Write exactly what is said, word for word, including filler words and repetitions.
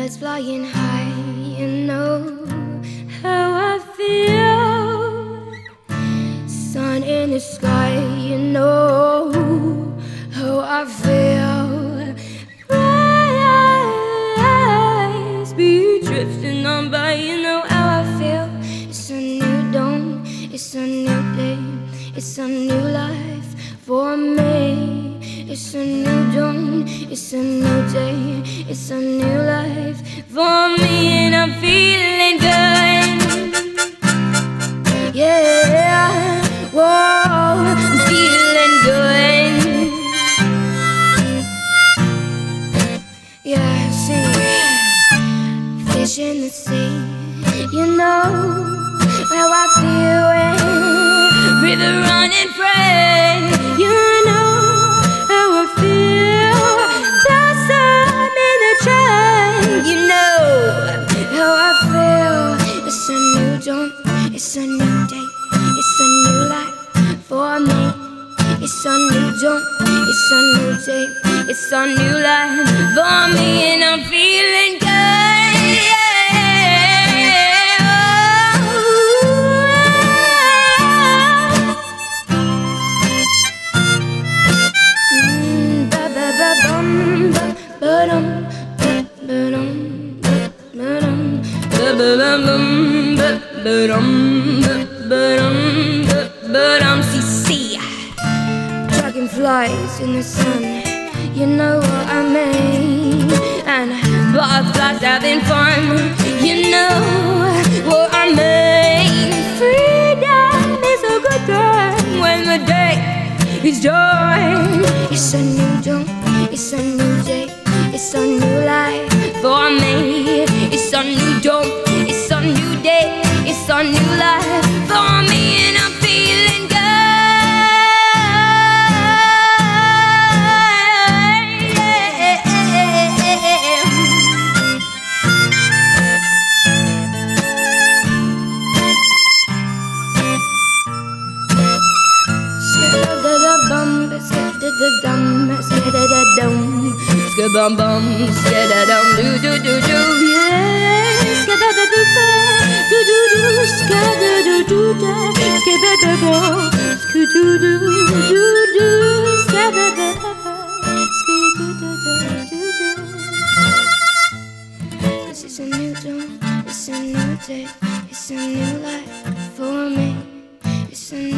birds flying high, you know how I feel. Sun in the sky, you know how I feel. Rise, be drifting on by, you know how I feel. It's a new dawn, it's a new day, it's a new life for me. It's a new dawn, it's a new day, it's a new life for me, and I'm feeling good. Yeah, whoa, I'm feeling good. Yeah, see, fish in the sea, you know how I feel when river running free, you know. It's a new day, it's a new life for me. It's a new dawn, it's a new day, it's a new life for me, and I'm feeling good. Mm, ba ba ba bum ba ba dum ba ba dum ba dum ba ba ba bum ba ba dum. See, dragonflies in the sun, you know what I mean. And butterflies having fun, you know what I mean. Freedom is a good thing when the day is done. It's a new dawn, it's a new day, it's a new life for me. It's a new dawn, it's a new day, it's a new life for me, and I'm feeling good. Skada-da-bum, skada-da-dum, skada-da-dum, skada-bum-bum, skada-dum, do-do-do-do, yeah. Skada-da-do-da, do-do-do, skada-da-do-da, skada-da-bum, skada-do-do-do, skada-da-da, skada-da-da-do-do. This is a new dawn, it's a new day, it's a new life for me. It's a new